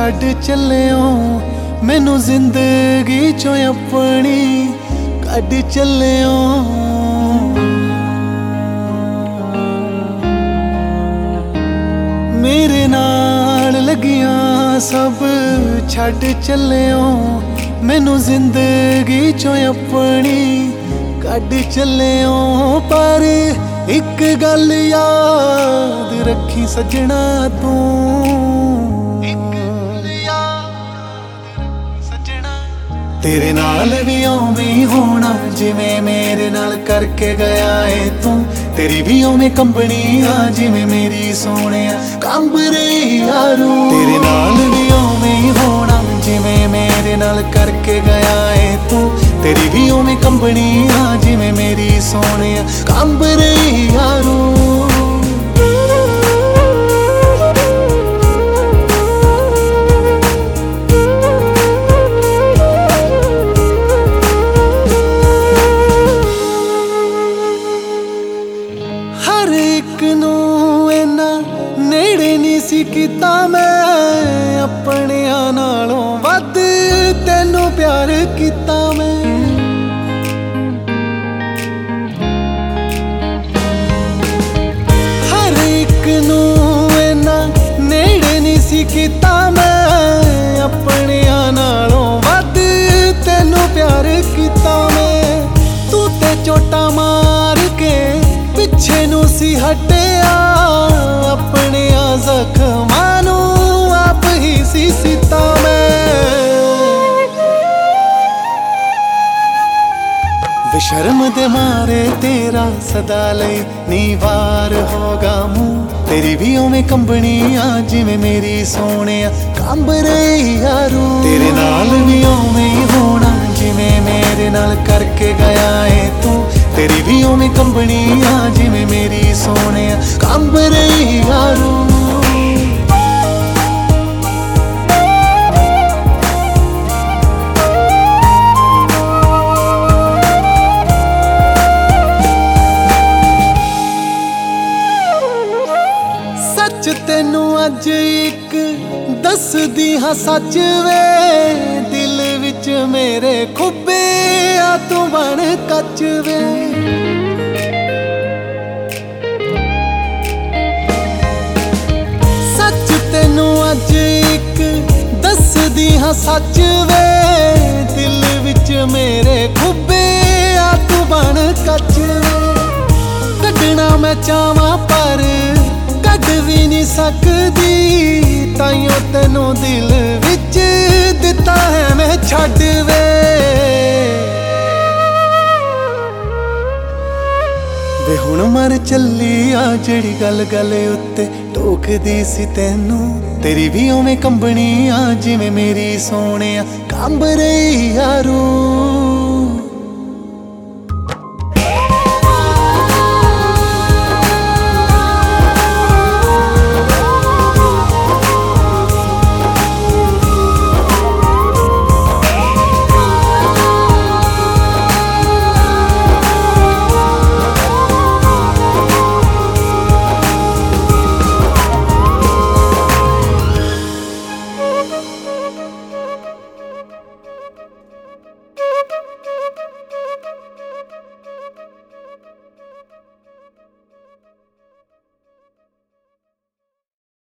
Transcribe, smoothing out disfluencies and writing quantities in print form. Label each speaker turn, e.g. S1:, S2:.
S1: छड्ड चलियो मैनू जिंदगी चों अपनी कड्ड चलियो। मेरे नाल लगियां सब छड्ड चलियो मैनू जिंदगी चों अपनी कड्ड चलियो। पर एक गल याद रखी सजना तू, तेरे नाल भी उवें ही होना जिवें मेरे नाल करके गया है तू। तेरी भी उवें कंबनी आ जिवें मेरी सोहणिया कंब रही यारू। तेरे नाल भी उवें ही होना जिवें मेरे नाल करके गया है तू। तेरी भी उवें कंबनी आ जिवें मेरी सोहणिया कंब रही यारू। हर एक नूं इन्ना नेड़े नहीं सी कीता मैं, अपनियां नालों वध तैनू प्यार कीता मैं। हर एक नूं इन्ना नेड़े नहीं सी कीता मैं, अपनियां नालों वध तैनू प्यार कीता मैं। तू ते चोटा मार के पिछे नू सी हटिया, अपने जख्मां नू आप ही सी सीता मैं। बेशर्म दे मारे तेरा सदा लई नी वार होगा मुँह। तेरी भी उवें कंबनी आ जिवें मेरी सोहणिया कंब रही यारू। तेरे नाल भी उवें ही होना जिवें मेरे नाल करके गया है तू। तेरी भी उवें कंबनी आ जिवें मेरी सोहणिया कंब रही यारू। सच तेनू अज एक दसदी हाँ सच वे, दिल विच मेरे खुबे आ तू बन कच वे। सच तेनू अज एक दसदी हाँ सच वे, दिल विच मेरे खुबे आ तू बन कच वे। कड्डना मैं चाहवां पर कड भी नहीं सकदी, ताइयों तेनू दिल विच दिता है मैं छड्ड वे। वे हुण मर चली आ जेड़ी गल गल उत्ते टोकदी सी तैनू। तेरी भी उवें कंबनी आ जिवें मेरी सोहणिया कंब रही यारू।